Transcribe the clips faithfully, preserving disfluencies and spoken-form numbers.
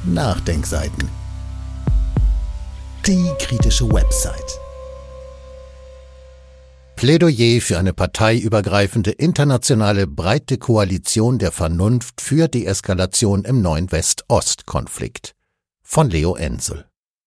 Nachdenkseiten. Die kritische Website. Plädoyer für eine parteiübergreifende internationale breite Koalition der Vernunft für Deeskalation im neuen West-Ost-Konflikt von Leo Ensel.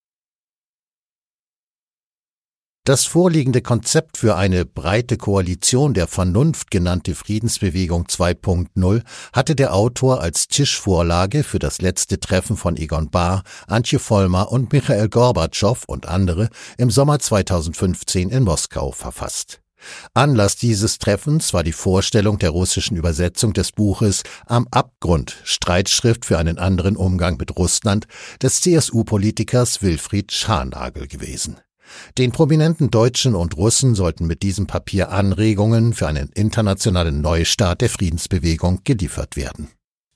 Das vorliegende Konzept für eine breite Koalition der Vernunft genannte Friedensbewegung zwei Punkt null hatte der Autor als Tischvorlage für das letzte Treffen von Egon Bahr, Antje Vollmer und Michail Gorbatschow und andere im Sommer zweitausendfünfzehn in Moskau verfasst. Anlass dieses Treffens war die Vorstellung der russischen Übersetzung des Buches Am Abgrund – Streitschrift für einen anderen Umgang mit Russland des C S U-Politikers Wilfried Scharnagl gewesen. Den prominenten Deutschen und Russen sollten mit diesem Papier Anregungen für einen internationalen Neustart der Friedensbewegung geliefert werden.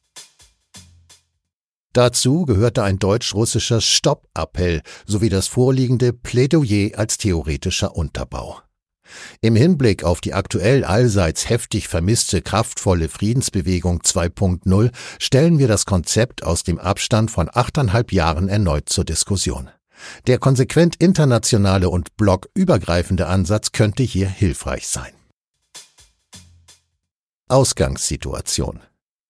Dazu gehörte ein deutsch-russischer Stopp-Appell sowie das vorliegende Plädoyer als theoretischer Unterbau. Im Hinblick auf die aktuell allseits heftig vermisste kraftvolle Friedensbewegung zwei Punkt null stellen wir das Konzept aus dem Abstand von achteinhalb Jahren erneut zur Diskussion. Der konsequent internationale und blockübergreifende Ansatz könnte hier hilfreich sein. Ausgangssituation.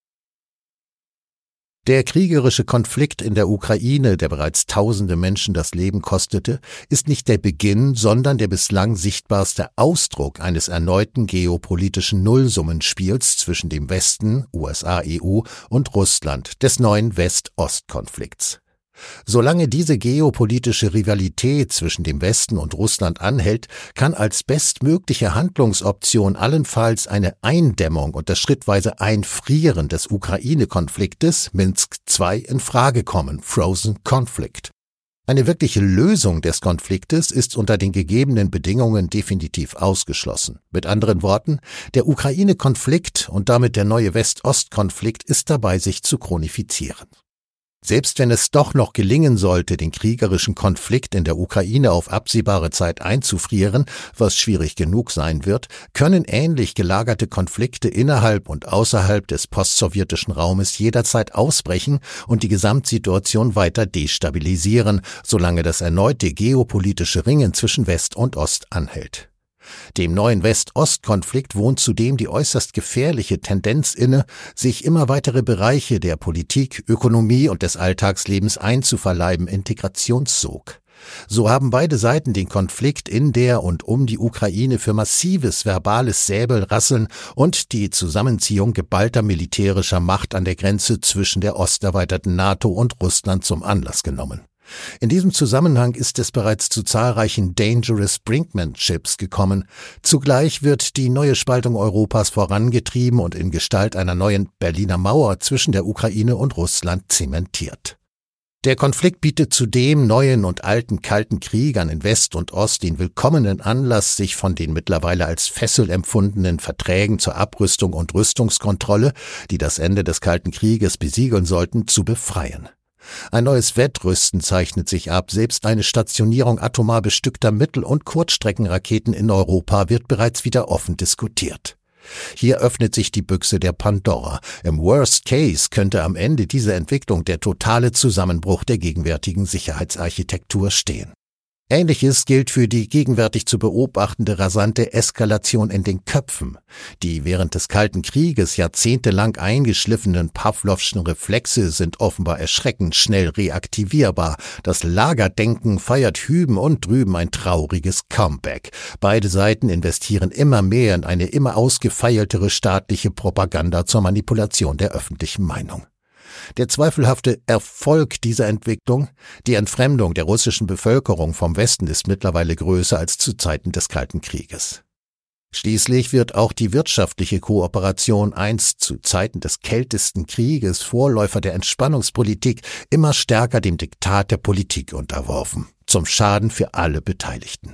Der kriegerische Konflikt in der Ukraine, der bereits tausende Menschen das Leben kostete, ist nicht der Beginn, sondern der bislang sichtbarste Ausdruck eines erneuten geopolitischen Nullsummenspiels zwischen dem Westen, U S A, E U und Russland, des neuen West-Ost-Konflikts. Solange diese geopolitische Rivalität zwischen dem Westen und Russland anhält, kann als bestmögliche Handlungsoption allenfalls eine Eindämmung und das schrittweise Einfrieren des Ukraine-Konfliktes Minsk zwei in Frage kommen, Frozen Conflict. Eine wirkliche Lösung des Konfliktes ist unter den gegebenen Bedingungen definitiv ausgeschlossen. Mit anderen Worten, der Ukraine-Konflikt und damit der neue West-Ost-Konflikt ist dabei, sich zu chronifizieren. Selbst wenn es doch noch gelingen sollte, den kriegerischen Konflikt in der Ukraine auf absehbare Zeit einzufrieren, was schwierig genug sein wird, können ähnlich gelagerte Konflikte innerhalb und außerhalb des postsowjetischen Raumes jederzeit ausbrechen und die Gesamtsituation weiter destabilisieren, solange das erneute geopolitische Ringen zwischen West und Ost anhält. Dem neuen West-Ost-Konflikt wohnt zudem die äußerst gefährliche Tendenz inne, sich immer weitere Bereiche der Politik, Ökonomie und des Alltagslebens einzuverleiben, Integrationssog. So haben beide Seiten den Konflikt in der und um die Ukraine für massives verbales Säbelrasseln und die Zusammenziehung geballter militärischer Macht an der Grenze zwischen der osterweiterten NATO und Russland zum Anlass genommen. In diesem Zusammenhang ist es bereits zu zahlreichen Dangerous Brinkmanships gekommen. Zugleich wird die neue Spaltung Europas vorangetrieben und in Gestalt einer neuen Berliner Mauer zwischen der Ukraine und Russland zementiert. Der Konflikt bietet zudem neuen und alten kalten Kriegern in West und Ost den willkommenen Anlass, sich von den mittlerweile als Fessel empfundenen Verträgen zur Abrüstung und Rüstungskontrolle, die das Ende des Kalten Krieges besiegeln sollten, zu befreien. Ein neues Wettrüsten zeichnet sich ab, selbst eine Stationierung atomar bestückter Mittel- und Kurzstreckenraketen in Europa wird bereits wieder offen diskutiert. Hier öffnet sich die Büchse der Pandora. Im Worst Case könnte am Ende dieser Entwicklung der totale Zusammenbruch der gegenwärtigen Sicherheitsarchitektur stehen. Ähnliches gilt für die gegenwärtig zu beobachtende rasante Eskalation in den Köpfen. Die während des Kalten Krieges jahrzehntelang eingeschliffenen Pawlowschen Reflexe sind offenbar erschreckend schnell reaktivierbar. Das Lagerdenken feiert hüben und drüben ein trauriges Comeback. Beide Seiten investieren immer mehr in eine immer ausgefeiltere staatliche Propaganda zur Manipulation der öffentlichen Meinung. Der zweifelhafte Erfolg dieser Entwicklung, die Entfremdung der russischen Bevölkerung vom Westen, ist mittlerweile größer als zu Zeiten des Kalten Krieges. Schließlich wird auch die wirtschaftliche Kooperation, einst zu Zeiten des kältesten Krieges Vorläufer der Entspannungspolitik, immer stärker dem Diktat der Politik unterworfen, zum Schaden für alle Beteiligten.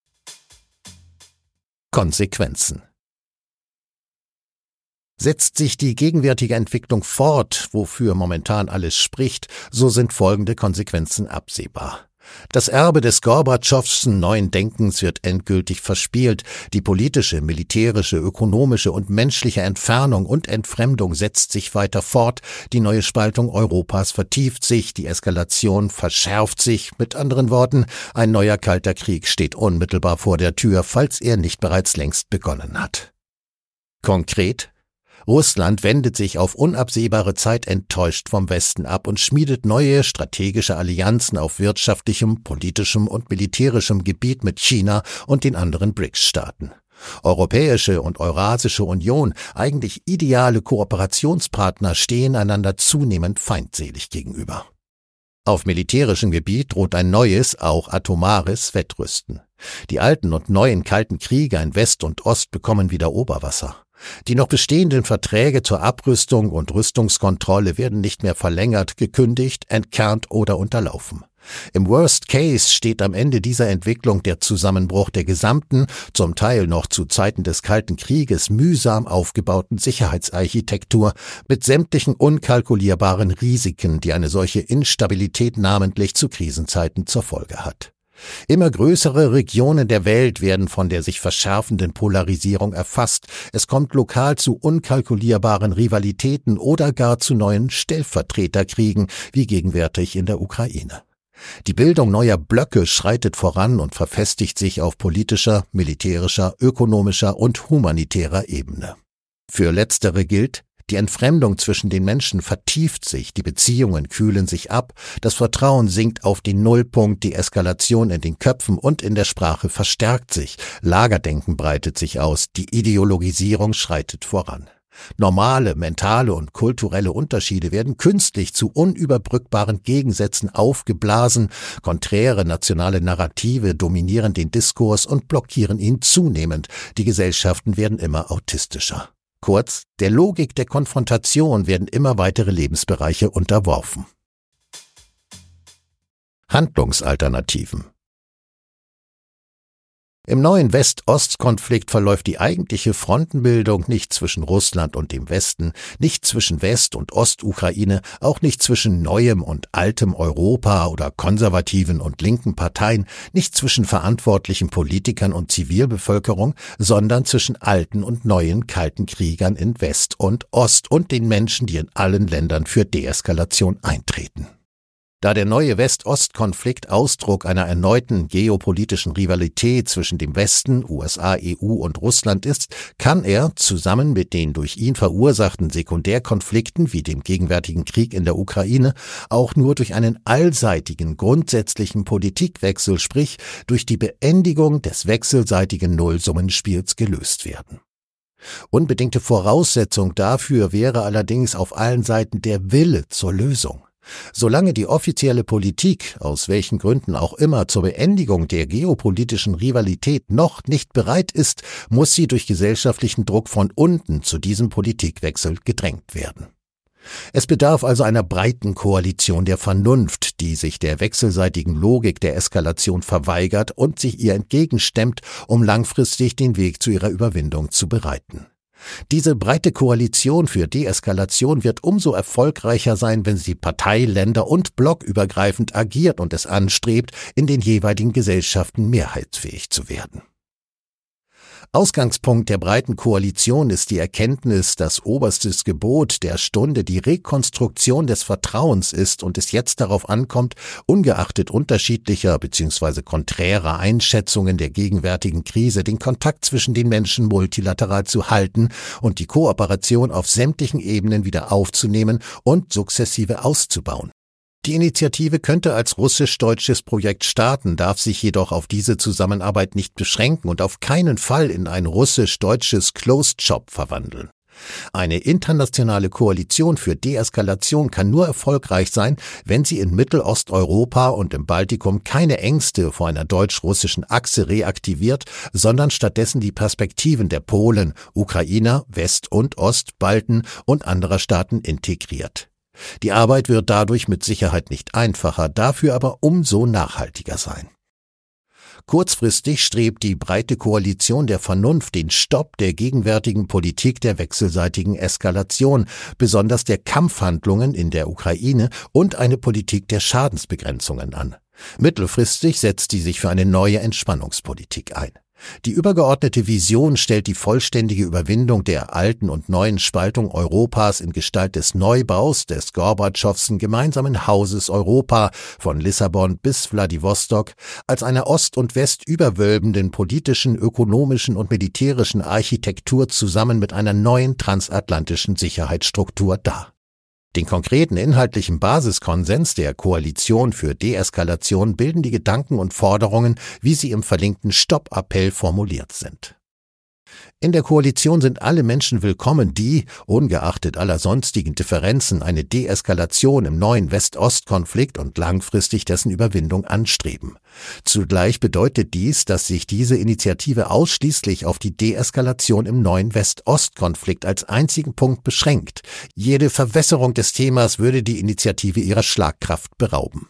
Konsequenzen. Setzt sich die gegenwärtige Entwicklung fort, wofür momentan alles spricht, so sind folgende Konsequenzen absehbar. Das Erbe des Gorbatschowschen neuen Denkens wird endgültig verspielt. Die politische, militärische, ökonomische und menschliche Entfernung und Entfremdung setzt sich weiter fort. Die neue Spaltung Europas vertieft sich, die Eskalation verschärft sich. Mit anderen Worten, ein neuer kalter Krieg steht unmittelbar vor der Tür, falls er nicht bereits längst begonnen hat. Konkret: Russland wendet sich auf unabsehbare Zeit enttäuscht vom Westen ab und schmiedet neue strategische Allianzen auf wirtschaftlichem, politischem und militärischem Gebiet mit China und den anderen B R I C S-Staaten. Europäische und Eurasische Union, eigentlich ideale Kooperationspartner, stehen einander zunehmend feindselig gegenüber. Auf militärischem Gebiet droht ein neues, auch atomares Wettrüsten. Die alten und neuen kalten Kriege in West und Ost bekommen wieder Oberwasser. Die noch bestehenden Verträge zur Abrüstung und Rüstungskontrolle werden nicht mehr verlängert, gekündigt, entkernt oder unterlaufen. Im Worst Case steht am Ende dieser Entwicklung der Zusammenbruch der gesamten, zum Teil noch zu Zeiten des Kalten Krieges mühsam aufgebauten Sicherheitsarchitektur mit sämtlichen unkalkulierbaren Risiken, die eine solche Instabilität namentlich zu Krisenzeiten zur Folge hat. Immer größere Regionen der Welt werden von der sich verschärfenden Polarisierung erfasst. Es kommt lokal zu unkalkulierbaren Rivalitäten oder gar zu neuen Stellvertreterkriegen, wie gegenwärtig in der Ukraine. Die Bildung neuer Blöcke schreitet voran und verfestigt sich auf politischer, militärischer, ökonomischer und humanitärer Ebene. Für letztere gilt: Die Entfremdung zwischen den Menschen vertieft sich, die Beziehungen kühlen sich ab, das Vertrauen sinkt auf den Nullpunkt, die Eskalation in den Köpfen und in der Sprache verstärkt sich, Lagerdenken breitet sich aus, die Ideologisierung schreitet voran. Normale, mentale und kulturelle Unterschiede werden künstlich zu unüberbrückbaren Gegensätzen aufgeblasen, konträre nationale Narrative dominieren den Diskurs und blockieren ihn zunehmend, die Gesellschaften werden immer autistischer. Kurz, der Logik der Konfrontation werden immer weitere Lebensbereiche unterworfen. Handlungsalternativen. Im neuen West-Ost-Konflikt verläuft die eigentliche Frontenbildung nicht zwischen Russland und dem Westen, nicht zwischen West- und Ostukraine, auch nicht zwischen neuem und altem Europa oder konservativen und linken Parteien, nicht zwischen verantwortlichen Politikern und Zivilbevölkerung, sondern zwischen alten und neuen kalten Kriegern in West und Ost und den Menschen, die in allen Ländern für Deeskalation eintreten. Da der neue West-Ost-Konflikt Ausdruck einer erneuten geopolitischen Rivalität zwischen dem Westen, U S A, E U und Russland ist, kann er, zusammen mit den durch ihn verursachten Sekundärkonflikten wie dem gegenwärtigen Krieg in der Ukraine, auch nur durch einen allseitigen, grundsätzlichen Politikwechsel, sprich durch die Beendigung des wechselseitigen Nullsummenspiels gelöst werden. Unbedingte Voraussetzung dafür wäre allerdings auf allen Seiten der Wille zur Lösung. Solange die offizielle Politik, aus welchen Gründen auch immer, zur Beendigung der geopolitischen Rivalität noch nicht bereit ist, muss sie durch gesellschaftlichen Druck von unten zu diesem Politikwechsel gedrängt werden. Es bedarf also einer breiten Koalition der Vernunft, die sich der wechselseitigen Logik der Eskalation verweigert und sich ihr entgegenstemmt, um langfristig den Weg zu ihrer Überwindung zu bereiten. Diese breite Koalition für Deeskalation wird umso erfolgreicher sein, wenn sie partei-, länder- und blockübergreifend agiert und es anstrebt, in den jeweiligen Gesellschaften mehrheitsfähig zu werden. Ausgangspunkt der breiten Koalition ist die Erkenntnis, dass oberstes Gebot der Stunde die Rekonstruktion des Vertrauens ist und es jetzt darauf ankommt, ungeachtet unterschiedlicher bzw. konträrer Einschätzungen der gegenwärtigen Krise den Kontakt zwischen den Menschen multilateral zu halten und die Kooperation auf sämtlichen Ebenen wieder aufzunehmen und sukzessive auszubauen. Die Initiative könnte als russisch-deutsches Projekt starten, darf sich jedoch auf diese Zusammenarbeit nicht beschränken und auf keinen Fall in ein russisch-deutsches Closed Shop verwandeln. Eine internationale Koalition für Deeskalation kann nur erfolgreich sein, wenn sie in Mittelosteuropa und im Baltikum keine Ängste vor einer deutsch-russischen Achse reaktiviert, sondern stattdessen die Perspektiven der Polen, Ukrainer, West- und Ostbalten und anderer Staaten integriert. Die Arbeit wird dadurch mit Sicherheit nicht einfacher, dafür aber umso nachhaltiger sein. Kurzfristig strebt die breite Koalition der Vernunft den Stopp der gegenwärtigen Politik der wechselseitigen Eskalation, besonders der Kampfhandlungen in der Ukraine und eine Politik der Schadensbegrenzungen an. Mittelfristig setzt sie sich für eine neue Entspannungspolitik ein. Die übergeordnete Vision stellt die vollständige Überwindung der alten und neuen Spaltung Europas in Gestalt des Neubaus des Gorbatschowschen gemeinsamen Hauses Europa von Lissabon bis Wladiwostok als einer Ost und West überwölbenden politischen, ökonomischen und militärischen Architektur zusammen mit einer neuen transatlantischen Sicherheitsstruktur dar. Den konkreten inhaltlichen Basiskonsens der Koalition für Deeskalation bilden die Gedanken und Forderungen, wie sie im verlinkten Stoppappell formuliert sind. In der Koalition sind alle Menschen willkommen, die, ungeachtet aller sonstigen Differenzen, eine Deeskalation im neuen West-Ost-Konflikt und langfristig dessen Überwindung anstreben. Zugleich bedeutet dies, dass sich diese Initiative ausschließlich auf die Deeskalation im neuen West-Ost-Konflikt als einzigen Punkt beschränkt. Jede Verwässerung des Themas würde die Initiative ihrer Schlagkraft berauben.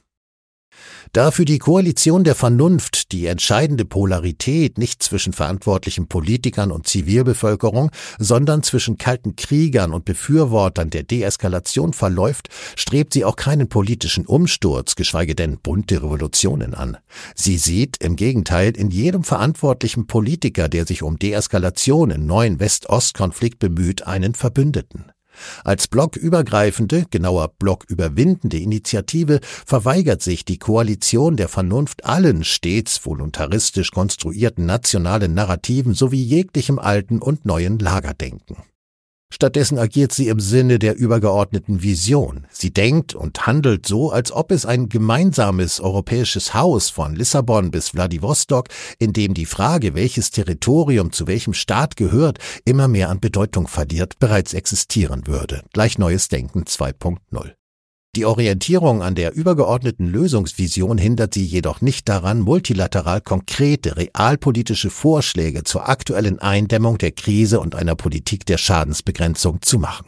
Da für die Koalition der Vernunft die entscheidende Polarität nicht zwischen verantwortlichen Politikern und Zivilbevölkerung, sondern zwischen kalten Kriegern und Befürwortern der Deeskalation verläuft, strebt sie auch keinen politischen Umsturz, geschweige denn bunte Revolutionen an. Sie sieht im Gegenteil in jedem verantwortlichen Politiker, der sich um Deeskalation im neuen West-Ost-Konflikt bemüht, einen Verbündeten. Als blockübergreifende, genauer blocküberwindende Initiative verweigert sich die Koalition der Vernunft allen stets voluntaristisch konstruierten nationalen Narrativen sowie jeglichem alten und neuen Lagerdenken. Stattdessen agiert sie im Sinne der übergeordneten Vision. Sie denkt und handelt so, als ob es ein gemeinsames europäisches Haus von Lissabon bis Wladiwostok, in dem die Frage, welches Territorium zu welchem Staat gehört, immer mehr an Bedeutung verliert, bereits existieren würde. Gleich Neues Denken zwei Punkt null. Die Orientierung an der übergeordneten Lösungsvision hindert sie jedoch nicht daran, multilateral konkrete, realpolitische Vorschläge zur aktuellen Eindämmung der Krise und einer Politik der Schadensbegrenzung zu machen.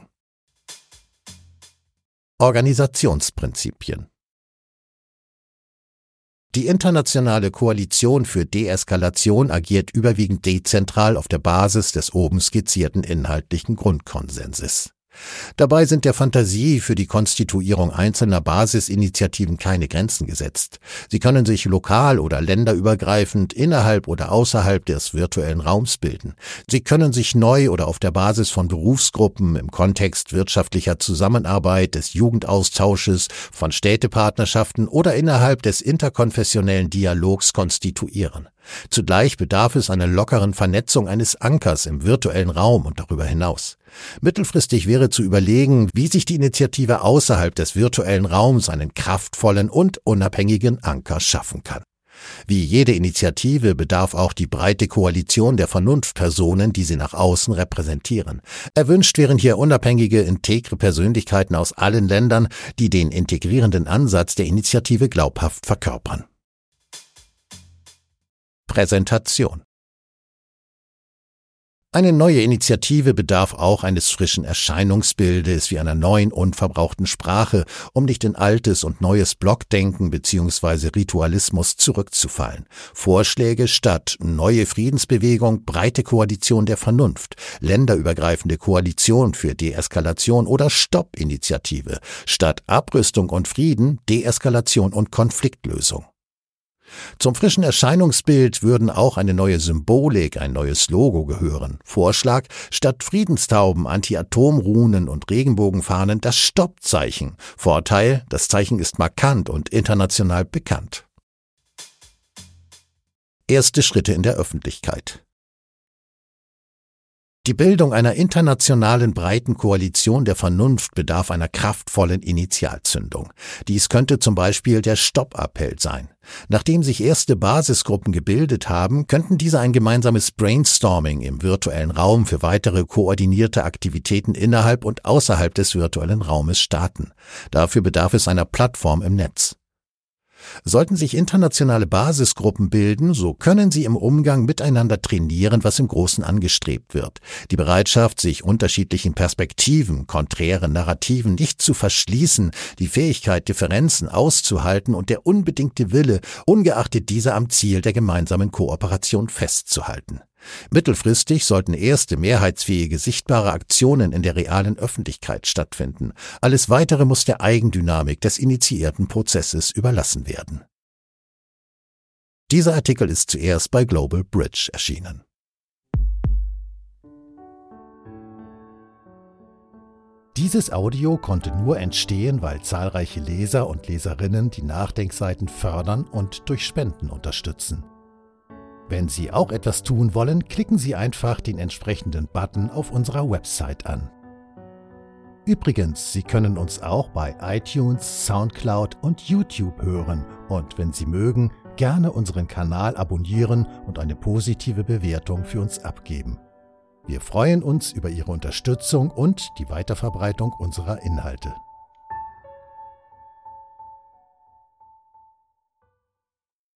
Organisationsprinzipien. Die internationale Koalition für Deeskalation agiert überwiegend dezentral auf der Basis des oben skizzierten inhaltlichen Grundkonsenses. Dabei sind der Fantasie für die Konstituierung einzelner Basisinitiativen keine Grenzen gesetzt. Sie können sich lokal oder länderübergreifend innerhalb oder außerhalb des virtuellen Raums bilden. Sie können sich neu oder auf der Basis von Berufsgruppen im Kontext wirtschaftlicher Zusammenarbeit, des Jugendaustausches, von Städtepartnerschaften oder innerhalb des interkonfessionellen Dialogs konstituieren. Zugleich bedarf es einer lockeren Vernetzung eines Ankers im virtuellen Raum und darüber hinaus. Mittelfristig wäre zu überlegen, wie sich die Initiative außerhalb des virtuellen Raums einen kraftvollen und unabhängigen Anker schaffen kann. Wie jede Initiative bedarf auch die breite Koalition der Vernunftpersonen, die sie nach außen repräsentieren. Erwünscht wären hier unabhängige, integre Persönlichkeiten aus allen Ländern, die den integrierenden Ansatz der Initiative glaubhaft verkörpern. Präsentation. Eine neue Initiative bedarf auch eines frischen Erscheinungsbildes wie einer neuen, unverbrauchten Sprache, um nicht in altes und neues Blockdenken bzw. Ritualismus zurückzufallen. Vorschläge statt neue Friedensbewegung, breite Koalition der Vernunft, länderübergreifende Koalition für Deeskalation oder Stopp-Initiative, statt Abrüstung und Frieden, Deeskalation und Konfliktlösung. Zum frischen Erscheinungsbild würden auch eine neue Symbolik, ein neues Logo gehören. Vorschlag: statt Friedenstauben, Anti-Atom-Runen und Regenbogenfahnen das Stoppzeichen. Vorteil: das Zeichen ist markant und international bekannt. Erste Schritte in der Öffentlichkeit. Die Bildung einer internationalen breiten Koalition der Vernunft bedarf einer kraftvollen Initialzündung. Dies könnte zum Beispiel der Stoppappell sein. Nachdem sich erste Basisgruppen gebildet haben, könnten diese ein gemeinsames Brainstorming im virtuellen Raum für weitere koordinierte Aktivitäten innerhalb und außerhalb des virtuellen Raumes starten. Dafür bedarf es einer Plattform im Netz. Sollten sich internationale Basisgruppen bilden, so können sie im Umgang miteinander trainieren, was im Großen angestrebt wird. Die Bereitschaft, sich unterschiedlichen Perspektiven, konträren Narrativen nicht zu verschließen, die Fähigkeit, Differenzen auszuhalten und der unbedingte Wille, ungeachtet dieser am Ziel der gemeinsamen Kooperation festzuhalten. Mittelfristig sollten erste mehrheitsfähige, sichtbare Aktionen in der realen Öffentlichkeit stattfinden. Alles Weitere muss der Eigendynamik des initiierten Prozesses überlassen werden. Dieser Artikel ist zuerst bei Global Bridge erschienen. Dieses Audio konnte nur entstehen, weil zahlreiche Leser und Leserinnen die Nachdenkseiten fördern und durch Spenden unterstützen. Wenn Sie auch etwas tun wollen, klicken Sie einfach den entsprechenden Button auf unserer Website an. Übrigens, Sie können uns auch bei iTunes, Soundcloud und YouTube hören und wenn Sie mögen, gerne unseren Kanal abonnieren und eine positive Bewertung für uns abgeben. Wir freuen uns über Ihre Unterstützung und die Weiterverbreitung unserer Inhalte.